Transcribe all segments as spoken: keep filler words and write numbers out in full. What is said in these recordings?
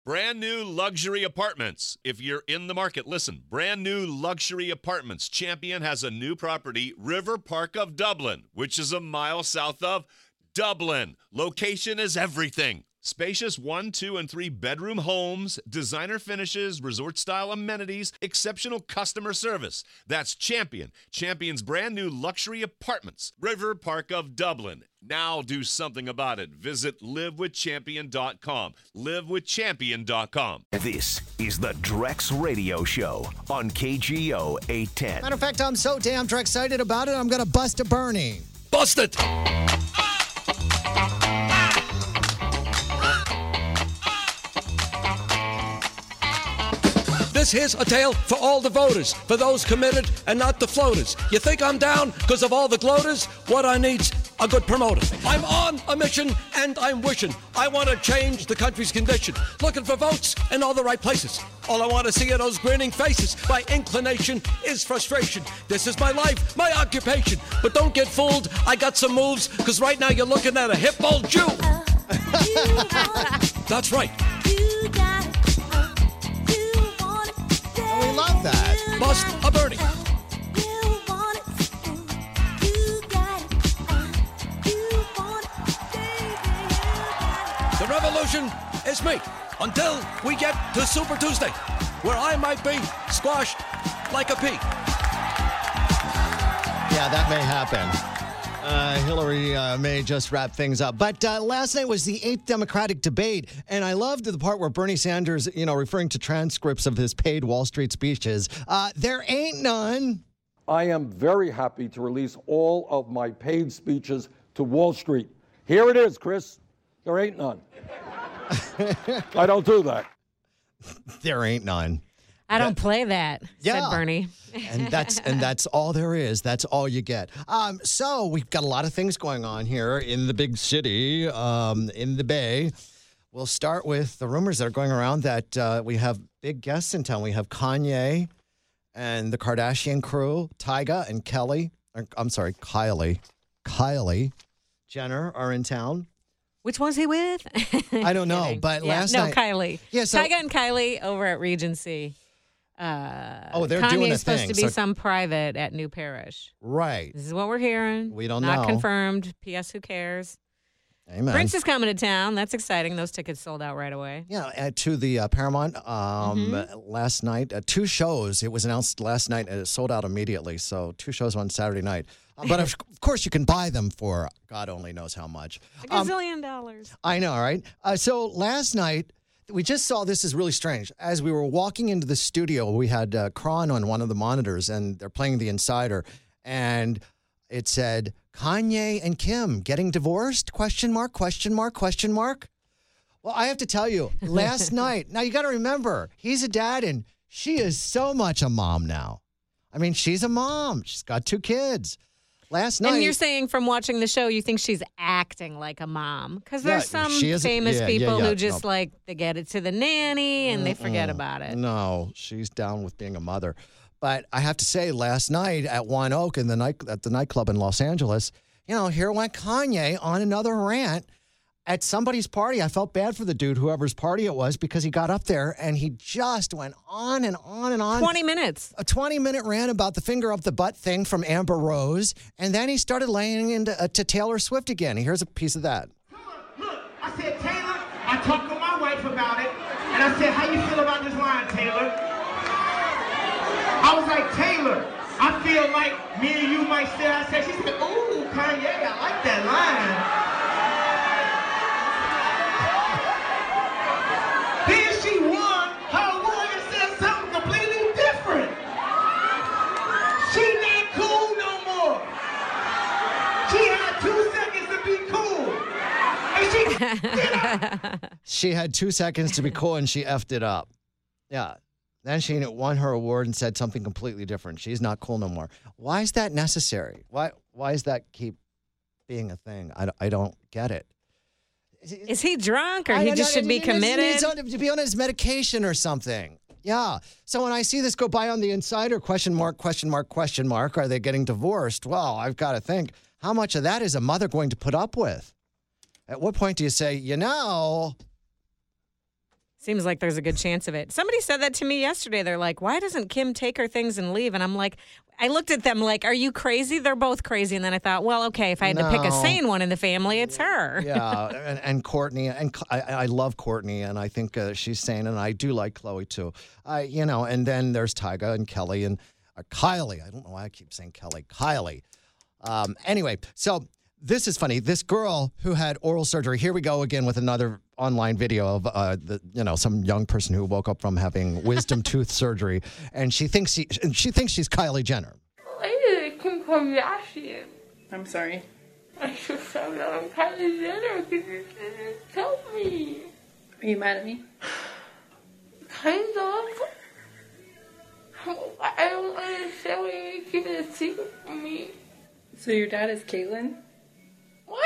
Brand new luxury apartments. If you're in the market, listen. Brand new luxury apartments. Champion has a new property, River Park of Dublin, which is a mile south of Dublin. Location is everything. Spacious one, two, and three bedroom homes, designer finishes, resort-style amenities, exceptional customer service. That's Champion. Champion's brand new luxury apartments. River Park of Dublin. Now do something about it. Visit live with champion dot com. live with champion dot com. This is the Drex Radio Show on K G O eight ten. Matter of fact, I'm so damn excited about it, I'm going to bust a Bernie. Bust it! This here's a tale for all the voters, for those committed and not the floaters. You think I'm down because of all the gloaters? What I need's a good promoter. I'm on a mission and I'm wishing. I want to change the country's condition. Looking for votes in all the right places. All I want to see are those grinning faces. My inclination is frustration. This is my life, my occupation. But don't get fooled, I got some moves, because right now you're looking at a hip old Jew. That's right. We love that. Bust a Bernie. The revolution is me until we get to Super Tuesday, where I might be squashed like a pea. Yeah, that may happen. Uh, Hillary uh, may just wrap things up. But uh, last night was the eighth Democratic debate, and I loved the part where Bernie Sanders, you know, referring to transcripts of his paid Wall Street speeches. Uh, there ain't none. I am very happy to release all of my paid speeches to Wall Street. Here it is, Chris. There ain't none. I don't do that. There ain't none. I don't that, play that, yeah. said Bernie. and that's and that's all there is. That's all you get. Um, so we've got a lot of things going on here in the big city, um, in the Bay. We'll start with the rumors that are going around that uh, we have big guests in town. We have Kanye and the Kardashian crew, Tyga and Kelly. Or, I'm sorry, Kylie. Kylie Jenner are in town. Which one's he with? I don't know, kidding. but yeah, last no, night. No, Kylie. Yeah, so, Tyga and Kylie over at Regency. Uh, oh, they're Kanye's doing a supposed thing. to be so, some private at New Parish. Right. This is what we're hearing. We don't Not know. Not confirmed. P S. Who cares? Amen. Prince is coming to town. That's exciting. Those tickets sold out right away. Yeah, uh, to the uh, Paramount um, mm-hmm. last night. Uh, two shows. It was announced last night and it sold out immediately. So two shows on Saturday night. Uh, but of, of course, you can buy them for God only knows how much. A gazillion um, dollars. I know, right? Uh, so last night, we just saw, this is really strange. As we were walking into the studio, we had uh, Kron on one of the monitors, and they're playing The Insider, and it said, Kanye and Kim getting divorced? Question mark, question mark, question mark. Well, I have to tell you, last night, now you got to remember, he's a dad, and she is so much a mom now. I mean, she's a mom. She's got two kids. Last night. And you're saying from watching the show, you think she's acting like a mom? Because there's yeah, some is, famous yeah, people yeah, yeah, who just no. like, they get it to the nanny and they forget Mm-mm. about it. No, she's down with being a mother. But I have to say, last night at One Oak in the night at the nightclub in Los Angeles, you know, here went Kanye on another rant at somebody's party. I felt bad for the dude, whoever's party it was, because he got up there and he just went on and on and on. twenty minutes. A twenty-minute rant about the finger up the butt thing from Amber Rose. And then he started laying into uh, to Taylor Swift again. Here's a piece of that. Look, look, I said, Taylor, I talked to my wife about it, and I said, how you feel about this line, Taylor? I was like, Taylor, I feel like me and you might say, I said, she said, ooh, Kanye, I like that line. Then she won, her lawyer said something completely different. She not cool no more. She had two seconds to be cool. And she did it. She had two seconds to be cool and she effed it up. Yeah. Then she won her award and said something completely different. She's not cool no more. Why is that necessary? Why Why does that keep being a thing? I, I don't get it. Is he drunk or I he don't just know. should be He needs- committed? He needs on- to be on his medication or something. Yeah. So when I see this go by on The Insider, question mark, question mark, question mark, are they getting divorced? Well, I've got to think, how much of that is a mother going to put up with? At what point do you say, you know... Seems like there's a good chance of it. Somebody said that to me yesterday. They're like, why doesn't Kim take her things and leave? And I'm like, I looked at them like, are you crazy? They're both crazy. And then I thought, well, okay, if I had No. to pick a sane one in the family, it's her. Yeah, and, and Courtney, and Cl- I, I love Courtney, and I think uh, she's sane, and I do like Chloe too. I, you know, and then there's Tyga and Kelly and uh, Kylie. I don't know why I keep saying Kelly. Kylie. Um, anyway, so this is funny. This girl who had oral surgery. Here we go again with another online video of uh, the, you know, some young person who woke up from having wisdom tooth surgery, and she thinks she she thinks she's Kylie Jenner. Why did Kim Kardashian? I'm sorry. I should found out I'm Kylie Jenner because you didn't tell me. Are you mad at me? Kind of. I don't understand why you keep it a secret from me. So your dad is Caitlyn? What?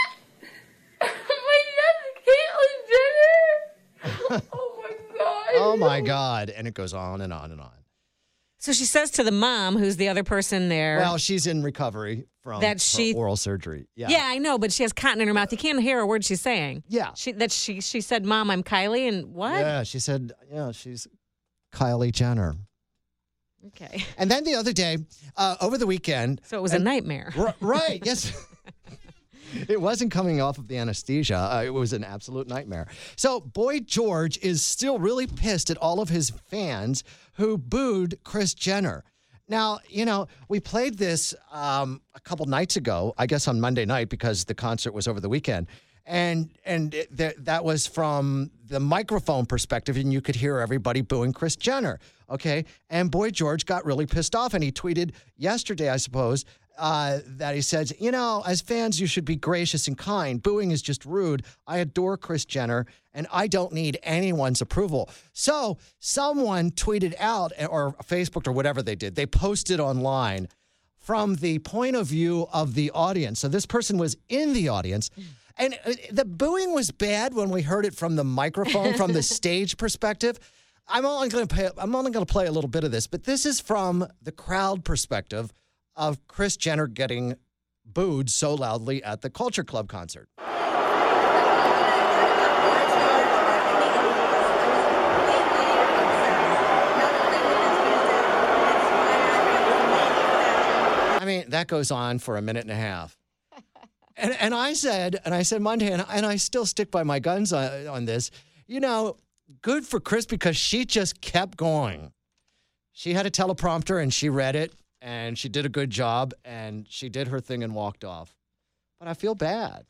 My dad's Caitlyn Jenner? Oh my god. Oh my God. And it goes on and on and on. So she says to the mom, who's the other person there. Well, she's in recovery from That her she- oral surgery. Yeah. Yeah, I know, but she has cotton in her mouth. You can't hear a word she's saying. Yeah. She that she she said, "Mom, I'm Kylie," and what? Yeah, she said, yeah, she's Kylie Jenner. Okay. And then the other day, uh, over the weekend. So it was and- a nightmare. R- right, yes. It wasn't coming off of the anesthesia. Uh, it was an absolute nightmare. So Boy George is still really pissed at all of his fans who booed Kris Jenner. Now, you know, we played this um, a couple nights ago, I guess on Monday night because the concert was over the weekend. And and it, th- that was from the microphone perspective, and you could hear everybody booing Kris Jenner, okay? And Boy George got really pissed off, and he tweeted yesterday, I suppose, uh, that he says, you know, as fans, you should be gracious and kind. Booing is just rude. I adore Kris Jenner, and I don't need anyone's approval. So someone tweeted out, or Facebook or whatever they did, they posted online from the point of view of the audience. So this person was in the audience. And uh, the booing was bad when we heard it from the microphone, from the stage perspective. I'm only going to play. I'm only going to play a little bit of this, but this is from the crowd perspective of Kris Jenner getting booed so loudly at the Culture Club concert. I mean, that goes on for a minute and a half. And and I said, and I said Monday, and, and I still stick by my guns on, on this, you know, good for Kris because she just kept going. She had a teleprompter and she read it and she did a good job and she did her thing and walked off. But I feel bad.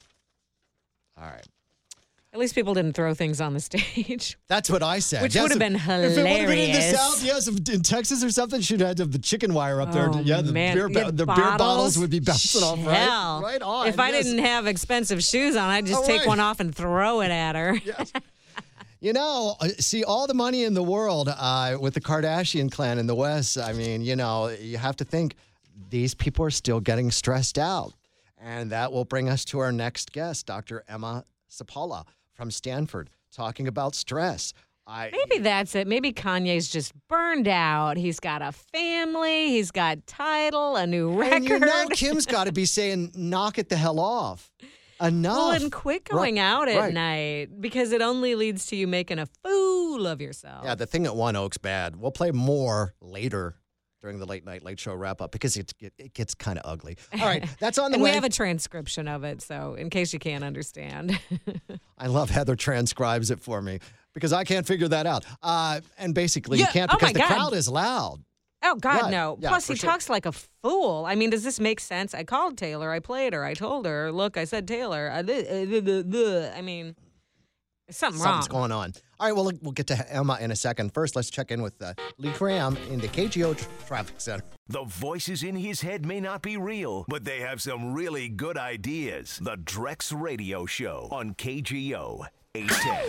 All right. At least people didn't throw things on the stage. That's what I said. Which Yes, would have if- been If it would have been in the hilarious. South, yes, if in Texas or something, she'd have to have the chicken wire up there. Oh, yeah, the, man. beer, ba- Yeah, the beer bottles would be bouncing off, right? Hell. Right on. If I yes. didn't have expensive shoes on, I'd just All take right. one off and throw it at her. Yes. You know, uh, see, all the money in the world uh, with the Kardashian clan in the West, I mean, you know, you have to think these people are still getting stressed out. And that will bring us to our next guest, Doctor Emma Sapala from Stanford, talking about stress. I, Maybe that's it. Maybe Kanye's just burned out. He's got a family. He's got title, a new record. And you know Kim's got to be saying, knock it the hell off. Enough. Well, and quit going Right, out at right. night because it only leads to you making a fool of yourself. Yeah, the thing at One Oak's bad. We'll play more later during the late night late show wrap up because it, it, it gets kind of ugly. All right, that's on the and way. we have a transcription of it, so in case you can't understand. I love Heather transcribes it for me because I can't figure that out. Uh, and basically, Yeah, you can't oh because my the God. crowd is loud. Oh, God, Yeah, no. yeah, Plus, for he sure. talks like a fool. I mean, does this make sense? I called Taylor. I played her. I told her, look, I said Taylor. I, did- I did- uh, I mean, there's something Something's wrong. going on. All right, well, we'll get to Emma in a second. First, let's check in with uh, Lee Graham in the K G O tr- Traffic Center. The voices in his head may not be real, but they have some really good ideas. The Drex Radio Show on K G O eight ten.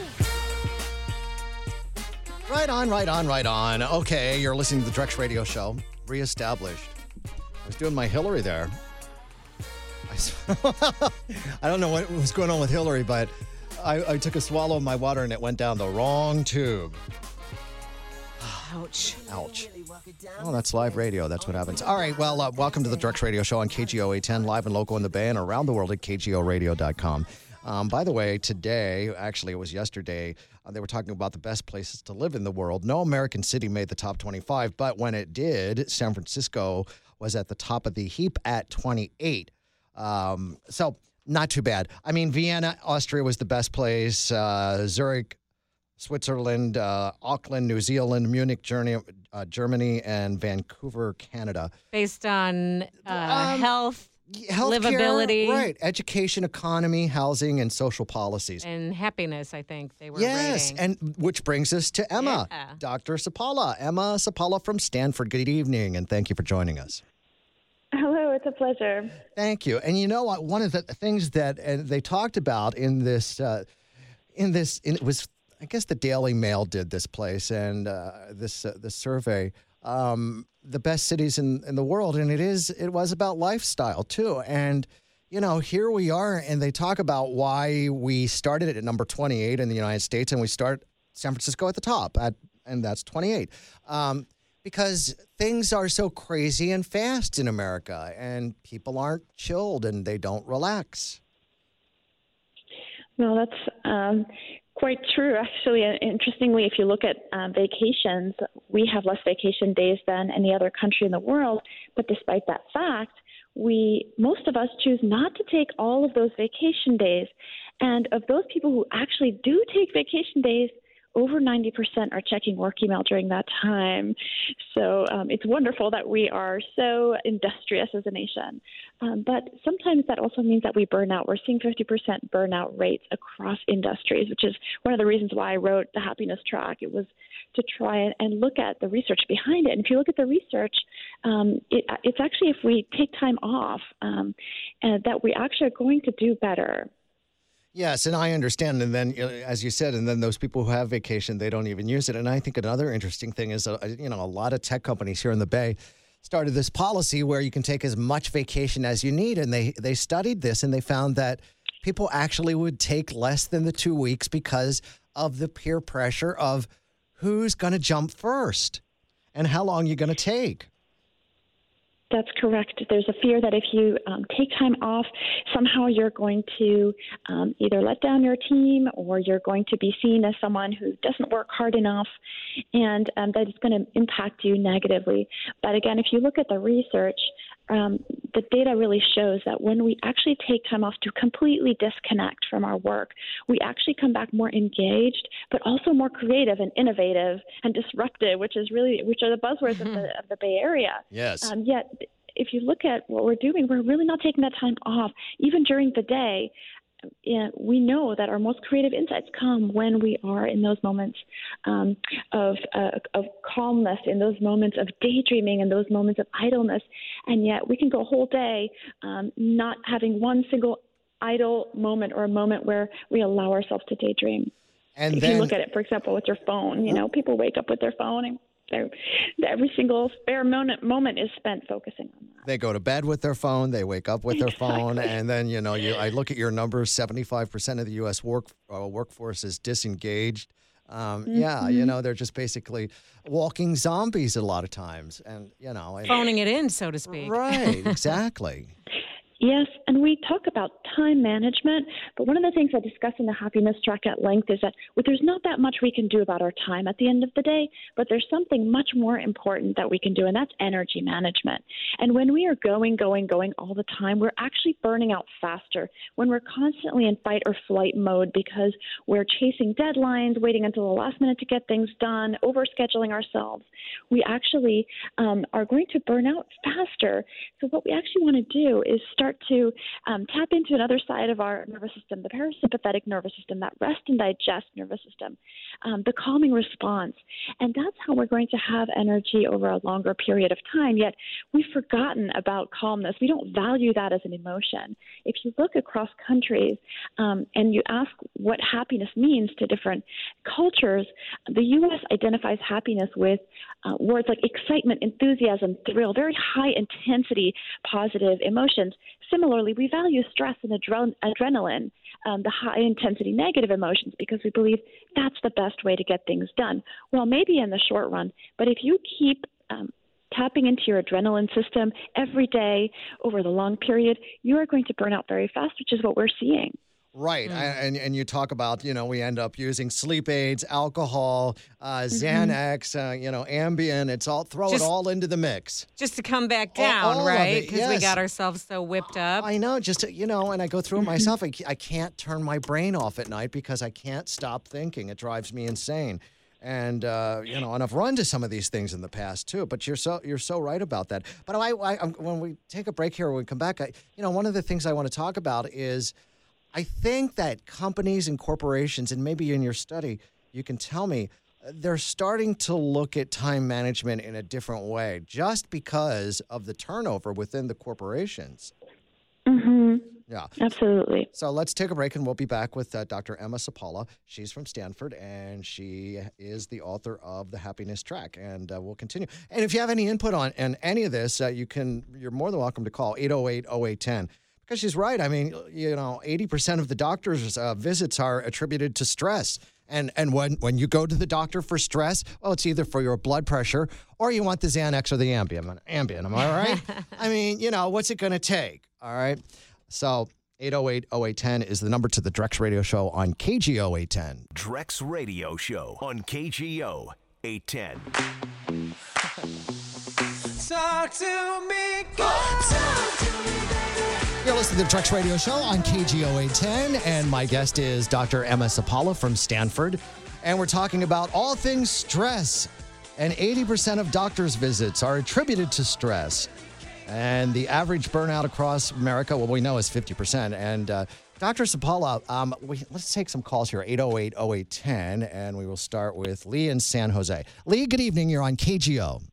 Right on, right on, right on. Okay, you're listening to the Drex Radio Show, reestablished. I was doing my Hillary there. I, s- I don't know what was going on with Hillary, but I, I took a swallow of my water and it went down the wrong tube. Ouch. Ouch. Oh, that's live radio. That's what happens. All right, well, uh, welcome to the Drex Radio Show on K G O eight ten, live and local in the Bay and around the world at K G O radio dot com. Um, by the way, today, actually it was yesterday, uh, they were talking about the best places to live in the world. No American city made the top twenty-five, but when it did, San Francisco was at the top of the heap at twenty-eight. Um, so not too bad. I mean, Vienna, Austria was the best place. Uh, Zurich, Switzerland, uh, Auckland, New Zealand, Munich, Germany, uh, Germany, and Vancouver, Canada. Based on uh, Um, health, Healthcare, livability, right? Education, economy, housing, and social policies. and happiness, I think they were Yes, rating. and which brings us to Emma, Yeah. Doctor Sapala. Emma Sapala from Stanford. Good evening, and thank you for joining us. Hello, it's a pleasure. Thank you. And you know what? One of the things that and they talked about in this, uh, in this, in, it was I guess the Daily Mail did this place and uh, this uh, this survey, um, the best cities in, in the world, and it is it was about lifestyle too. And you know, here we are, and they talk about why we started it at number twenty-eight in the United States, and we start San Francisco at the top at, and that's twenty-eight. Um, Because things are so crazy and fast in America, and people aren't chilled and they don't relax. Well, that's um, quite true, actually. And interestingly, if you look at um, vacations, we have less vacation days than any other country in the world. But despite that fact, we most of us choose not to take all of those vacation days. And of those people who actually do take vacation days, over ninety percent are checking work email during that time. So um, it's wonderful that we are so industrious as a nation. Um, but sometimes that also means that we burn out. We're seeing fifty percent burnout rates across industries, which is one of the reasons why I wrote the happiness track. It was to try and, and look at the research behind it. And if you look at the research, um, it, it's actually if we take time off, um, and that we actually are going to do better. Yes, and I understand. And then, you know, as you said, and then those people who have vacation, they don't even use it. And I think another interesting thing is, uh, you know, a lot of tech companies here in the Bay started this policy where you can take as much vacation as you need. And they, they studied this, and they found that people actually would take less than the two weeks because of the peer pressure of who's going to jump first and how long you're going to take. That's correct. There's a fear that if you um, take time off, somehow you're going to um, either let down your team or you're going to be seen as someone who doesn't work hard enough, and um, that it's going to impact you negatively. But again, if you look at the research, um, the data really shows that when we actually take time off to completely disconnect from our work, we actually come back more engaged, but also more creative and innovative and disruptive, which is really which are the buzzwords mm-hmm. of, the, of the Bay Area. Yes. Um, yet, if you look at what we're doing, we're really not taking that time off, even during the day. Yeah, we know that our most creative insights come when we are in those moments um, of uh, of calmness, in those moments of daydreaming, in those moments of idleness. And yet we can go a whole day um, not having one single idle moment or a moment where we allow ourselves to daydream. And if then, you look at it, for example, with your phone, you know, people wake up with their phone and they're, every single spare moment, moment is spent focusing on that. They go to bed with their phone, they wake up with their Exactly. phone, and then, you know, you, I look at your numbers, seventy-five percent of the U S work uh, workforce is disengaged. Um, mm-hmm. Yeah, you know, they're just basically walking zombies a lot of times. And, you know. And, phoning it in, so to speak. Right, exactly. Yes, and we talk about time management, but one of the things I discuss in the happiness track at length is that well, there's not that much we can do about our time at the end of the day, but there's something much more important that we can do, and that's energy management. And when we are going, going, going all the time, we're actually burning out faster. When we're constantly in fight or flight mode because we're chasing deadlines, waiting until the last minute to get things done, overscheduling ourselves, we actually um, are going to burn out faster. So what we actually want to do is start to um, tap into another side of our nervous system, the parasympathetic nervous system, that rest and digest nervous system, um, the calming response. And that's how we're going to have energy over a longer period of time. Yet we've forgotten about calmness. We don't value that as an emotion. If you look across countries um, and you ask what happiness means to different cultures, the U S identifies happiness with uh, words like excitement, enthusiasm, thrill, very high intensity positive emotions. Similarly, we value stress and adre- adrenaline, um, the high-intensity negative emotions, because we believe that's the best way to get things done. Well, maybe in the short run, but if you keep um, tapping into your adrenaline system every day over the long period, you are going to burn out very fast, which is what we're seeing. Right. Mm. And and you talk about, you know, we end up using sleep aids, alcohol, uh, Xanax, uh, you know, Ambien. It's all, throw Just- it all into the mix. Just to come back All- down, all of right? it, Because we yes. got ourselves so whipped up. I know, just, to- you know, and I go through it myself. I, I can't turn my brain off at night because I can't stop thinking. It drives me insane. And, uh, you know, and I've run to some of these things in the past, too. But you're so you're so right about that. But I, I, I'm, when we take a break here, when we come back, I, you know, one of the things I want to talk about is I think that companies and corporations, and maybe in your study, you can tell me, they're starting to look at time management in a different way just because of the turnover within the corporations. Mm-hmm. Yeah. Absolutely. So let's take a break, and we'll be back with uh, Doctor Emma Sapala. She's from Stanford, and she is the author of The Happiness Track. And uh, we'll continue. And if you have any input on, on any of this, uh, you can, you're more than welcome to call eight oh eight, oh eight one oh. Because she's right. I mean, you know, eighty percent of the doctor's uh, visits are attributed to stress. And and when, when you go to the doctor for stress, well, it's either for your blood pressure or you want the Xanax or the Ambien. Ambien, am I right? I mean, you know, what's it going to take? All right. So eight oh eight, oh eight one oh is the number to the Drex Radio Show on K G O eight ten. Drex Radio Show on K G O eight ten. Talk to me, talk to me, baby. You're listening to the Drex Radio Show on K G O eight ten, and my guest is Doctor Emma Sapala from Stanford. And we're talking about all things stress. And eighty percent of doctors' visits are attributed to stress. And the average burnout across America, well, we know is fifty percent. And uh, Doctor Sapala, um, we, let's take some calls here, eight oh eight, oh eight one oh, and we will start with Lee in San Jose. Lee, good evening. You're on K G O.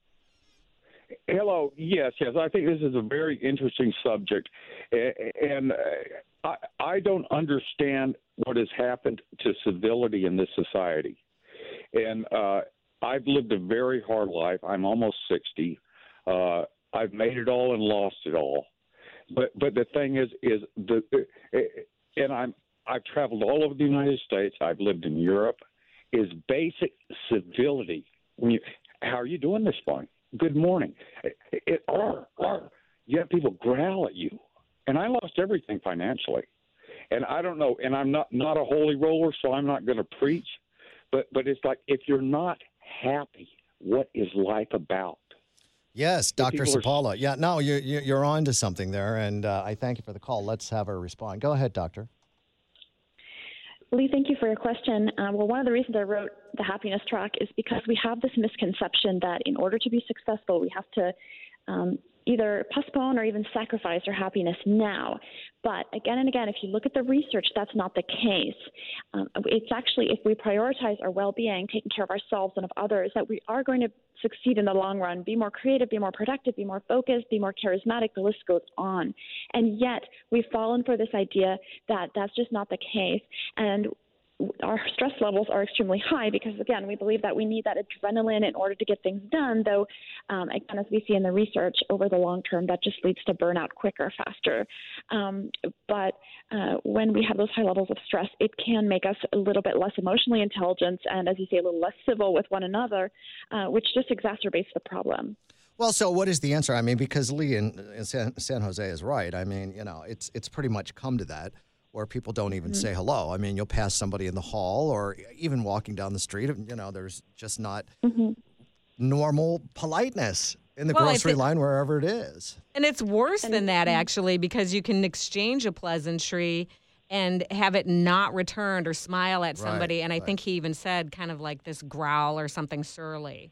Hello. Yes, yes. I think this is a very interesting subject. And I, I don't understand what has happened to civility in this society. And uh, I've lived a very hard life. I'm almost sixty. Uh, I've made it all and lost it all. But but the thing is, is the and I'm I've traveled all over the United States. I've lived in Europe. Is basic civility. When you, how are you doing this morning? Good morning. It, it, or, or, you have people growl at you. And I lost everything financially. And I don't know, and I'm not, not a holy roller, so I'm not going to preach. But but it's like, if you're not happy, what is life about? Yes, Doctor people are- Sapala. Yeah, no, you're, you're on to something there, and uh, I thank you for the call. Let's have her respond. Go ahead, Doctor. Lee, thank you for your question. Uh, well, one of the reasons I wrote the Happiness Track is because we have this misconception that in order to be successful, we have to um, either postpone or even sacrifice our happiness now. But again and again, if you look at the research, that's not the case. Um, it's actually, if we prioritize our well-being, taking care of ourselves and of others, that we are going to succeed in the long run, be more creative, be more productive, be more focused, be more charismatic. The list goes on. And yet we've fallen for this idea that that's just not the case. And our stress levels are extremely high because, again, we believe that we need that adrenaline in order to get things done, though, um, again, as we see in the research, over the long term, that just leads to burnout quicker, faster. Um, but uh, when we have those high levels of stress, it can make us a little bit less emotionally intelligent and, as you say, a little less civil with one another, uh, which just exacerbates the problem. Well, so what is the answer? I mean, because Lee in, in San, San Jose is right. I mean, you know, it's it's pretty much come to that, where people don't even Mm-hmm. say hello. I mean, you'll pass somebody in the hall or even walking down the street, and, you know, there's just not Mm-hmm. normal politeness in the Well, I grocery thi- line, wherever it is. And it's worse than that, actually, because you can exchange a pleasantry and have it not returned or smile at somebody. Right, and I right. think he even said kind of like this growl or something surly.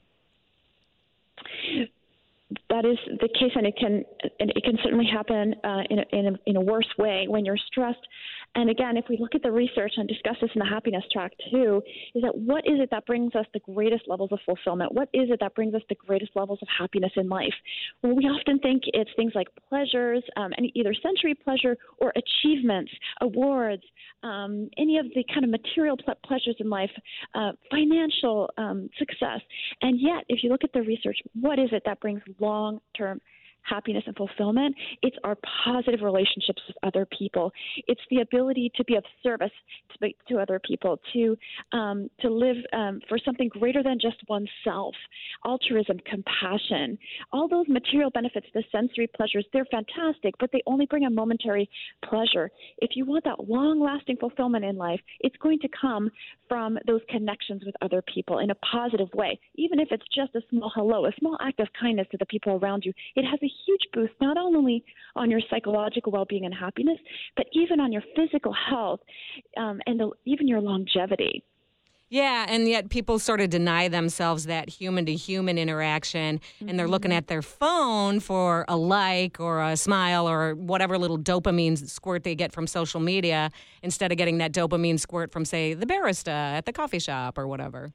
That is the case, and it can and it can certainly happen uh, in, a, in, a, in a worse way when you're stressed. And again, if we look at the research and discuss this in the Happiness Track too, is that what is it that brings us the greatest levels of fulfillment? What is it that brings us the greatest levels of happiness in life? Well, we often think it's things like pleasures, um, and either sensory pleasure or achievements, awards, um, any of the kind of material ple- pleasures in life, uh, financial um, success. And yet, if you look at the research, what is it that brings long-term happiness and fulfillment, it's our positive relationships with other people. It's the ability to be of service to, to other people, to um, to live um, for something greater than just oneself. Altruism, compassion, all those material benefits, the sensory pleasures, they're fantastic, but they only bring a momentary pleasure. If you want that long-lasting fulfillment in life, it's going to come from those connections with other people in a positive way. Even if it's just a small hello, a small act of kindness to the people around you, it has a huge boost not only on your psychological well-being and happiness, but even on your physical health um, and the, even your longevity. Yeah, and yet people sort of deny themselves that human-to-human interaction, mm-hmm. and they're looking at their phone for a like or a smile or whatever little dopamine squirt they get from social media instead of getting that dopamine squirt from, say, the barista at the coffee shop or whatever.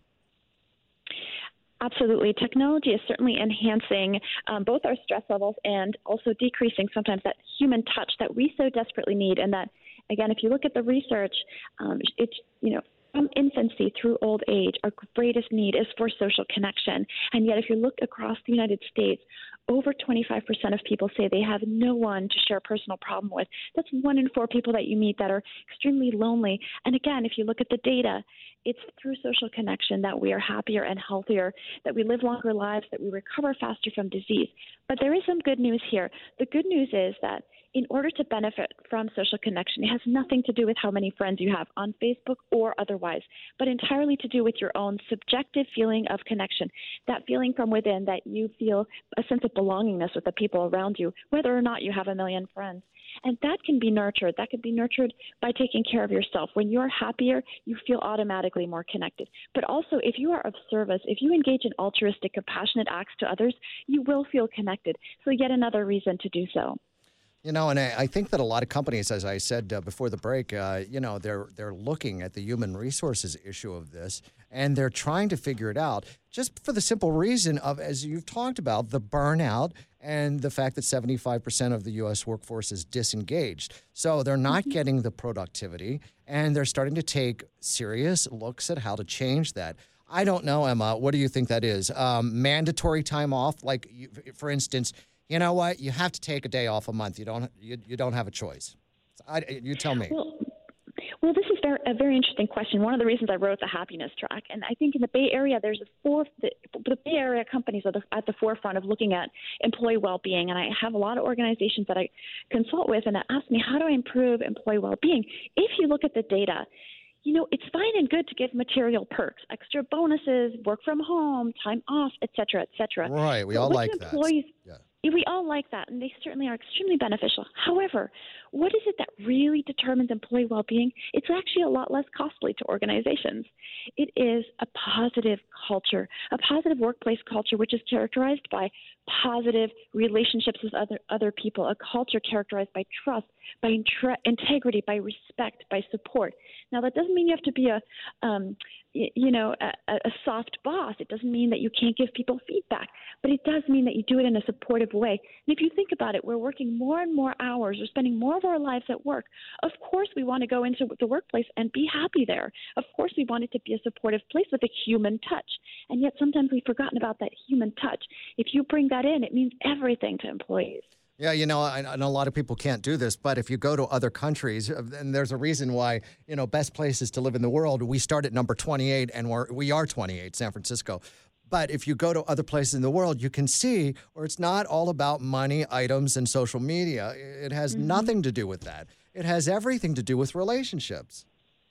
Absolutely. Technology is certainly enhancing um, both our stress levels and also decreasing sometimes that human touch that we so desperately need. And that, again, if you look at the research, um, it's, you know, from infancy through old age, our greatest need is for social connection. And yet, if you look across the United States, over twenty-five percent of people say they have no one to share a personal problem with. That's one in four people that you meet that are extremely lonely. And again, if you look at the data, it's through social connection that we are happier and healthier, that we live longer lives, that we recover faster from disease. But there is some good news here. The good news is that in order to benefit from social connection, it has nothing to do with how many friends you have on Facebook or otherwise, but entirely to do with your own subjective feeling of connection, that feeling from within that you feel a sense of belongingness with the people around you, whether or not you have a million friends. And that can be nurtured. That can be nurtured by taking care of yourself. When you're happier, you feel automatically more connected. But also, if you are of service, if you engage in altruistic, compassionate acts to others, you will feel connected. So yet another reason to do so. You know, and I, I think that a lot of companies, as I said uh, before the break, uh, you know, they're they're looking at the human resources issue of this, and they're trying to figure it out just for the simple reason of, as you've talked about, the burnout and the fact that seventy-five percent of the U S workforce is disengaged. So they're not getting the productivity, and they're starting to take serious looks at how to change that. I don't know, Emma, what do you think that is? Um, mandatory time off, like, you, for instance, you know what? You have to take a day off a month. You don't. You, you don't have a choice. I, you tell me. Well, well, this is very, a very interesting question. One of the reasons I wrote the happiness track, and I think in the Bay Area, there's a four. The, the Bay Area companies are the, at the forefront of looking at employee well-being, and I have a lot of organizations that I consult with, and that ask me, how do I improve employee well-being? If you look at the data, you know, it's fine and good to give material perks, extra bonuses, work from home, time off, et cetera, et cetera. Right. We but all what like do that. Employees, yeah. We all like that, and they certainly are extremely beneficial. However, what is it that really determines employee well-being? It's actually a lot less costly to organizations. It is a positive culture, a positive workplace culture, which is characterized by positive relationships with other, other people, a culture characterized by trust, by intre- integrity, by respect, by support. Now, that doesn't mean you have to be a, um, y- you know, a, a soft boss. It doesn't mean that you can't give people feedback, but it does mean that you do it in a supportive way. And if you think about it, we're working more and more hours. We're spending more of our lives at work. Of course, we want to go into the workplace and be happy there. Of course, we want it to be a supportive place with a human touch. And yet sometimes we've forgotten about that human touch. If you bring that in, it means everything to employees. Yeah, you know, I, I know a lot of people can't do this, but if you go to other countries, and there's a reason why, you know, best places to live in the world, we start at number twenty-eight, and we're, we are twenty-eight, San Francisco. But if you go to other places in the world, you can see where it's not all about money, items, and social media. It has mm-hmm. nothing to do with that. It has everything to do with relationships.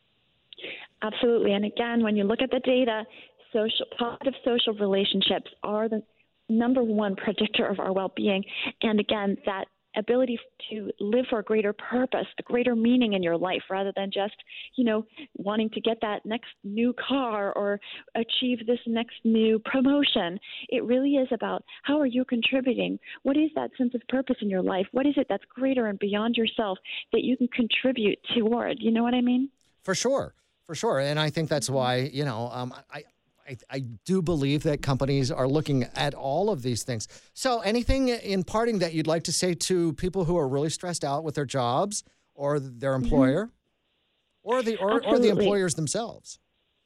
Absolutely. And again, when you look at the data, social, positive social relationships are the number one predictor of our well-being. And again, that ability to live for a greater purpose, a greater meaning in your life, rather than just, you know, wanting to get that next new car or achieve this next new promotion. It really is about, how are you contributing? What is that sense of purpose in your life? What is it that's greater and beyond yourself that you can contribute toward? You know what I mean? For sure. For sure. And I think that's why, you know, um, I, I, I do believe that companies are looking at all of these things. So anything in parting that you'd like to say to people who are really stressed out with their jobs or their employer mm-hmm. or the or, or the employers themselves?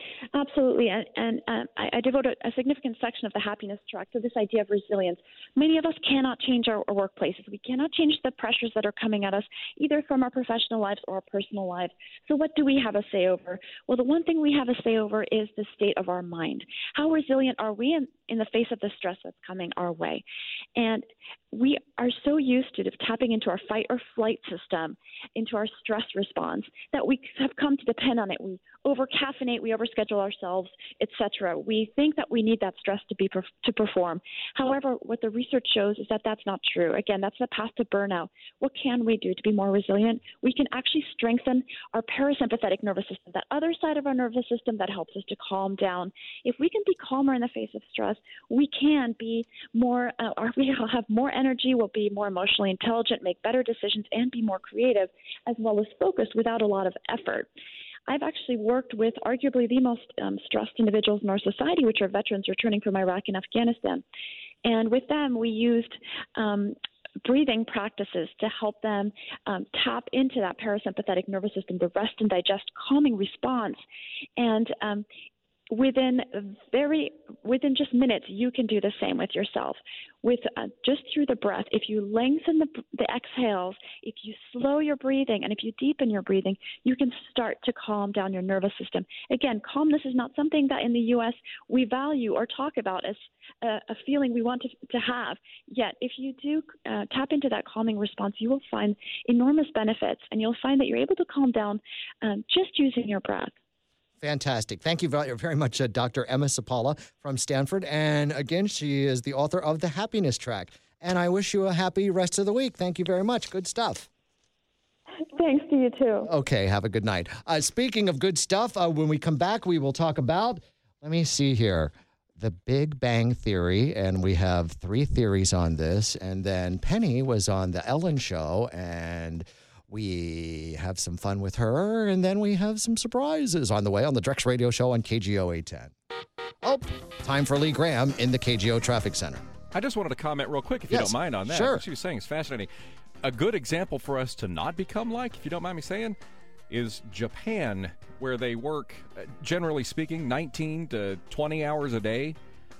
Absolutely, and, and uh, I, I devote a, a significant section of the happiness track to this idea of resilience. Many of us cannot change our, our workplaces. We cannot change the pressures that are coming at us, either from our professional lives or our personal lives. So what do we have a say over? Well, the one thing we have a say over is the state of our mind. How resilient are we in, in the face of the stress that's coming our way? And we are so used to tapping into our fight or flight system, into our stress response, that we have come to depend on it. We over-caffeinate, we overschedule ourselves, et cetera. We think that we need that stress to be to perform. However, what the research shows is that that's not true. Again, that's the path to burnout. What can we do to be more resilient? We can actually strengthen our parasympathetic nervous system, that other side of our nervous system that helps us to calm down. If we can be calmer in the face of stress, we can be more, uh, or we will have more energy, we'll be more emotionally intelligent, make better decisions, and be more creative, as well as focused without a lot of effort. I've actually worked with arguably the most um, stressed individuals in our society, which are veterans returning from Iraq and Afghanistan. And with them, we used um, breathing practices to help them um, tap into that parasympathetic nervous system, the rest and digest calming response. And um, within very within just minutes, you can do the same with yourself. With uh, just through the breath, if you lengthen the, the exhales, if you slow your breathing, and if you deepen your breathing, you can start to calm down your nervous system. Again, calmness is not something that in the U S we value or talk about as a, a feeling we want to, to have. Yet, if you do uh, tap into that calming response, you will find enormous benefits, and you'll find that you're able to calm down um, just using your breath. Fantastic. Thank you very, very much, uh, Doctor Emma Sapala from Stanford. And again, she is the author of The Happiness Track. And I wish you a happy rest of the week. Thank you very much. Good stuff. Thanks to you, too. Okay, have a good night. Uh, speaking of good stuff, uh, when we come back, we will talk about, let me see here, The Big Bang Theory. And we have three theories on this. And then Penny was on The Ellen Show, and we have some fun with her, and then we have some surprises on the way on the Drex Radio Show on K G O eight ten. Oh, time for Lee Graham in the K G O Traffic Center. I just wanted to comment real quick, if yes, you don't mind, on that. Sure. What she was saying is fascinating. A good example for us to not become like, if you don't mind me saying, is Japan, where they work, generally speaking, nineteen to twenty hours a day,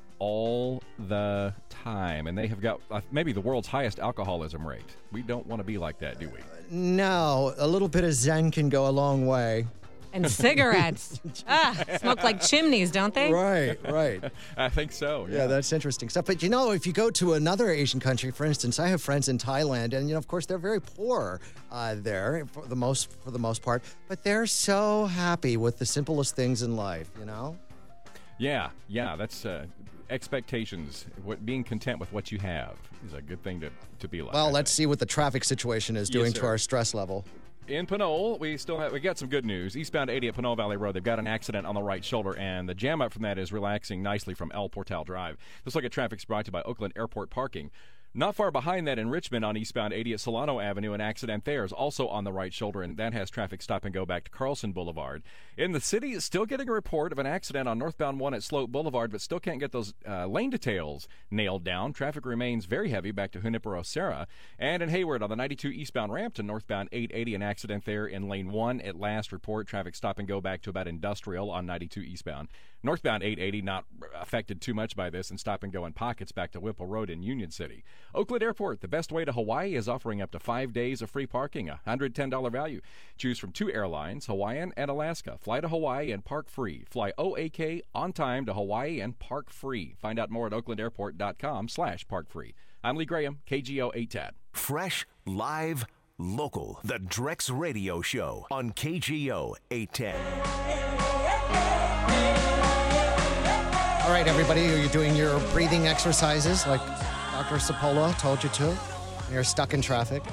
all the time. And they have got uh, maybe the world's highest alcoholism rate. We don't want to be like that, do we? No, a little bit of Zen can go a long way. And cigarettes. ah, smoke like chimneys, don't they? Right, right. I think so. Yeah. yeah, that's interesting stuff. But, you know, if you go to another Asian country, for instance, I have friends in Thailand, and, you know, of course, they're very poor uh, there for the most for the most part. But they're so happy with the simplest things in life, you know? Yeah, yeah, that's uh, expectations. What being content with what you have is a good thing to, to be like. Well, I let's think. see what the traffic situation is doing Yes, to sir. our stress level. In Pinole, we still have we got some good news. Eastbound eighty at Pinole Valley Road, they've got an accident on the right shoulder, and the jam up from that is relaxing nicely from El Portal Drive. This look at traffic's brought to you by Oakland Airport Parking. Not far behind that in Richmond on eastbound eighty at Solano Avenue, an accident there is also on the right shoulder, and that has traffic stop and go back to Carlson Boulevard. In the city, still getting a report of an accident on northbound one at Sloat Boulevard, but still can't get those uh, lane details nailed down. Traffic remains very heavy back to Junipero Serra. And in Hayward on the ninety-two eastbound ramp to northbound eight eighty, an accident there in lane one at last report. Traffic stop and go back to about Industrial on ninety-two eastbound. Northbound eight eighty not affected too much by this, and stop and go in pockets back to Whipple Road in Union City. Oakland Airport, the best way to Hawaii, is offering up to five days of free parking, a one hundred ten dollars value. Choose from two airlines, Hawaiian and Alaska. Fly to Hawaii and park free. Fly O A K on time to Hawaii and park free. Find out more at oaklandairport.com slash park free. I'm Lee Graham, K G O eight ten. Fresh, live, local. The Drex Radio Show on K G O eight ten. All right, everybody, are you doing your breathing exercises like Doctor Sapola told you to? And you're stuck in traffic?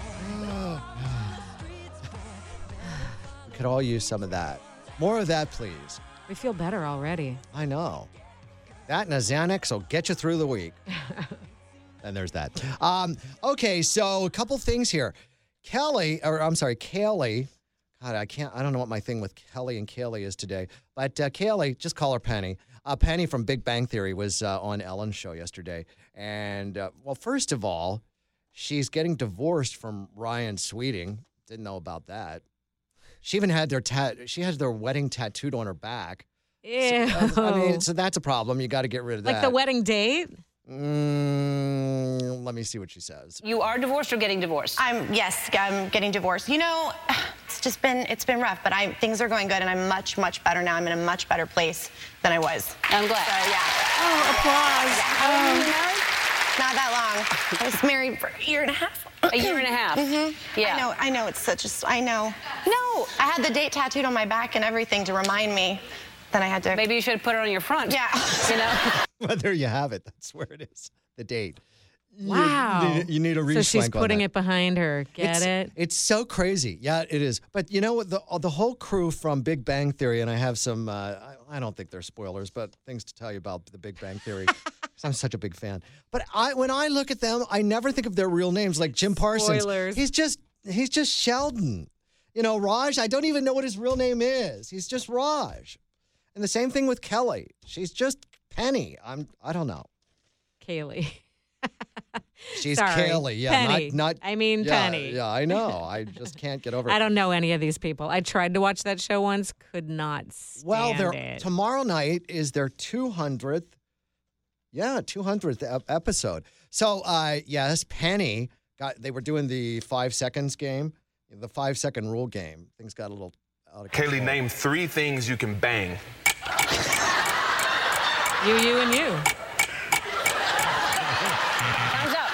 We could all use some of that. More of that, please. We feel better already. I know. That and a Xanax will get you through the week. And there's that. Um, okay, so a couple things here. Kelly, or I'm sorry, Kaylee. God, I can't, I don't know what my thing with Kelly and Kaylee is today. But uh, Kaylee, just call her Penny. Uh, Penny from Big Bang Theory was uh, on Ellen's show yesterday. And, uh, well, first of all, she's getting divorced from Ryan Sweeting. Didn't know about that. She even had their tat. She has their wedding tattooed on her back. Ew. So, I mean, so that's a problem. You got to get rid of that. Like the wedding date? Mm, let me see what she says. You are divorced or getting divorced? I'm yes, I'm getting divorced. You know, it's just been it's been rough, but I things are going good, and I'm much much better now. I'm in a much better place than I was. I'm glad. So yeah. Oh, applause. Yeah. How long have you been married? Not that long. I was married for a year and a half. A year and a half. Mm-hmm. Yeah. I know. I know. It's such a. I know. No, I had the date tattooed on my back and everything to remind me. Then I had to. Maybe you should have put it on your front. Yeah. You know. Well, there you have it. That's where it is. The date. Wow. You, you need a So she's re-swank on putting that. it behind her. Get it's, it? It's so crazy. Yeah, it is. But you know what? The the whole crew from Big Bang Theory, and I have some. Uh, I, I don't think they're spoilers, but things to tell you about the Big Bang Theory. 'Cause I'm such a big fan. But I, when I look at them, I never think of their real names. Like Jim Parsons. Spoilers. He's just he's just Sheldon. You know, Raj. I don't even know what his real name is. He's just Raj. And the same thing with Kelly. She's just Penny. I'm. I don't know. Kaylee. She's Sorry. Kaylee. Yeah, Penny. not not. I mean yeah, Penny. Yeah, I know. I just can't get over it. I don't know any of these people. I tried to watch that show once, could not stand Well, their it. tomorrow night is their two hundredth, yeah, two hundredth ep- episode. So, uh, yes, Penny got. They were doing the five seconds game, the five second rule game. Things got a little out of control. Kaylee, name three things you can bang. You, you, and you. Thumbs up.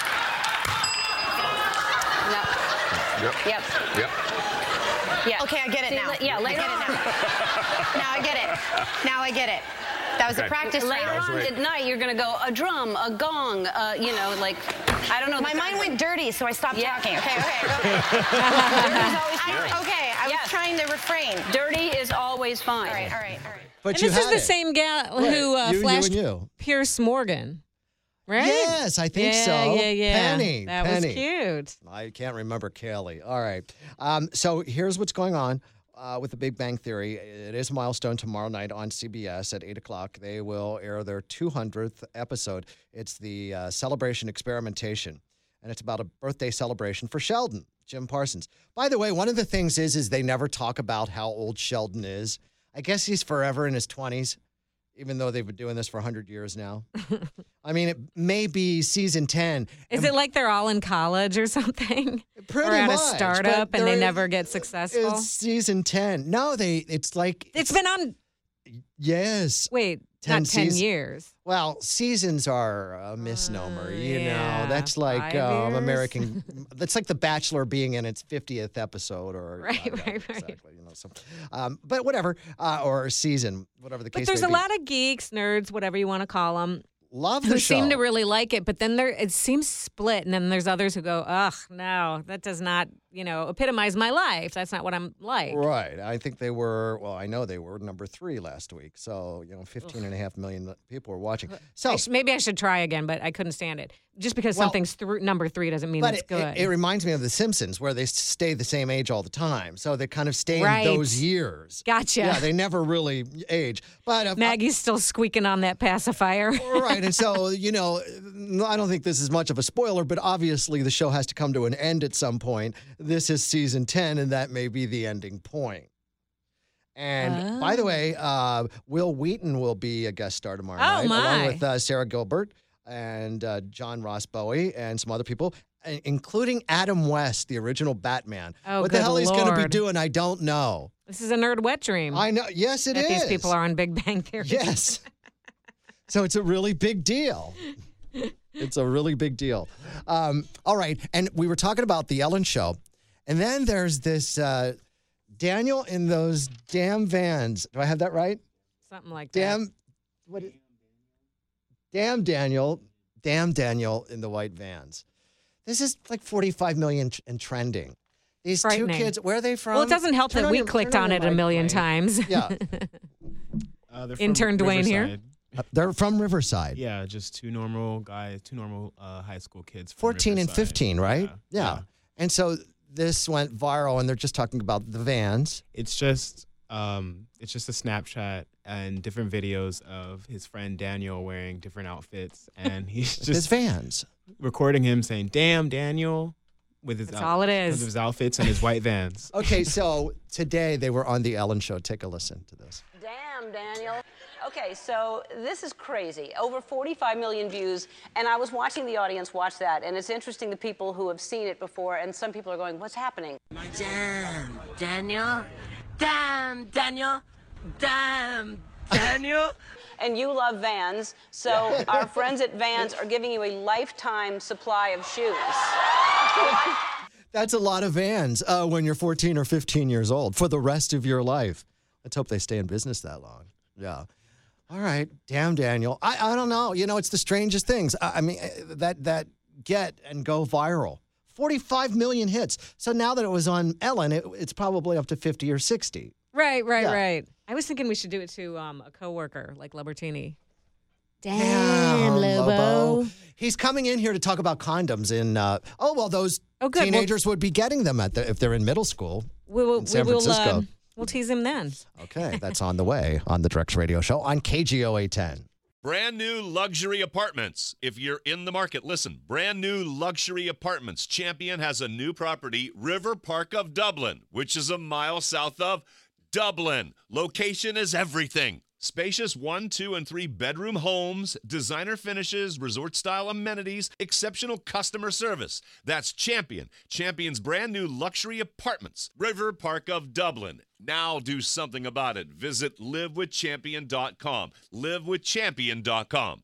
No. Yep. Yep. Yep. Yeah. Okay, I get it See, now. la- yeah, I later get on. it now. Now I get it. Now I get it. That was Okay. a practice Later round. on great. at night, you're going to go a drum, a gong, uh, you know, like, I don't know. My the mind sound- went dirty, so I stopped Yeah. talking. Okay, okay, okay. Dirty's always I, fine. okay, I was Yes. trying to refrain. Dirty is always fine. All right, all right, all right. But And you this is had the it. same gal Right. who uh, You, you, flashed and you. Pierce Morgan, right? Yes, I think yeah, so. Yeah, yeah, Penny. That Penny. was cute. I can't remember Kelly. All right. Um, so here's what's going on uh, with the Big Bang Theory. It is a milestone tomorrow night on C B S at eight o'clock. They will air their two hundredth episode. It's the uh, Celebration Experimentation, and it's about a birthday celebration for Sheldon, Jim Parsons. By the way, one of the things is, is they never talk about how old Sheldon is. I guess he's forever in his twenties, even though they've been doing this for one hundred years now. I mean, it may be season ten. Is and it like they're all in college or something? Pretty or at much, a but startup and they they're- never get successful? It's season ten. No, they. It's like it's been on, yes. wait, ten not ten seas- years. Well, seasons are a misnomer. you yeah, know, that's like five um, years. American. That's like The Bachelor being in its fiftieth episode, or Right, I don't know right, right. exactly. You know, so, um, but whatever, uh, or season, whatever the But case. there's may a be. lot of geeks, nerds, whatever you want to call them, Love the who show. seem to really like it. But then there, it seems split, and then there's others who go, "Ugh, no, that does not, you know, epitomize my life. That's not what I'm like." Right. I think they were, well, I know they were number three last week. So, you know, fifteen and a half million people were watching. So I sh- maybe I should try again, but I couldn't stand it. Just because Well, something's through number three doesn't mean but it's it, good. it, it reminds me of The Simpsons, where they s- stay the same age all the time. So they kind of stay Right. in those years. Gotcha. Yeah, they never really age. But uh, Maggie's still squeaking on that pacifier. right. And so, you know, I don't think this is much of a spoiler, but obviously the show has to come to an end at some point. This is season ten, and that may be the ending point. And by the way, uh, Will Wheaton will be a guest star tomorrow Oh, night, my. along with uh, Sarah Gilbert and uh, John Ross Bowie and some other people, i- including Adam West, the original Batman. Oh, what the good hell he's going to be Lord. doing, I don't know. This is a nerd wet dream. I know. Yes, it that is. these people are on Big Bang Theory. Yes. So it's a really big deal. It's a really big deal. Um, all right. And we were talking about the Ellen Show. And then there's this uh, Daniel in those damn vans. Do I have that right? Something like Damn. What? Is, damn Daniel. Damn Daniel in the white vans. This is like forty-five million tr- and trending. These two Frightening. kids, where are they from? Well, it doesn't help Turn that on we your- clicked turn on your it a mic, million Wayne. times. Yeah. Uh, they're from Intern Dwayne here. Riverside. Uh, They're from Riverside. Yeah, just two normal guys, two normal uh, high school kids. From fourteen and Riverside. fifteen, right? Yeah. Yeah. And so this went viral, and they're just talking about the vans. It's just, um, it's just a Snapchat and different videos of his friend Daniel wearing different outfits, and he's just His vans. recording him saying, "Damn, Daniel," with his That's all it is. with his outfits and his white vans. Okay, so today they were on the Ellen Show. Take a listen to this. Damn, Daniel. Okay, so this is crazy. Over forty-five million views, and I was watching the audience watch that, and it's interesting the people who have seen it before, and some people are going, what's happening? Damn, Daniel. Damn, Daniel. Damn, Daniel. And you love Vans, so our friends at Vans are giving you a lifetime supply of shoes. That's a lot of Vans uh, when you're fourteen or fifteen years old for the rest of your life. Let's hope they stay in business that long. Yeah. All right. Damn, Daniel. I, I don't know. You know, it's the strangest things. I, I mean, that that get and go viral. forty-five million hits. So now that it was on Ellen, it, it's probably up to fifty or sixty. Right, right, Yeah. right. I was thinking we should do it to um, a coworker like Libertini. Damn, Lobo. He's coming in here to talk about condoms in, uh, oh, well, those Oh, good. teenagers would be getting them at the, if they're in middle school We will. in San we will. Francisco. Uh, we'll tease him then. Okay, that's on the way on the Drex Radio Show on K G O eight ten. Brand new luxury apartments. If you're in the market, listen. Brand new luxury apartments. Champion has a new property, River Park of Dublin, which is a mile south of Dublin. Location is everything. Spacious one, two, and three bedroom homes, designer finishes, resort style amenities, exceptional customer service. That's Champion. Champion's brand new luxury apartments, River Park of Dublin. Now do something about it. Visit live with champion dot com. live with champion dot com.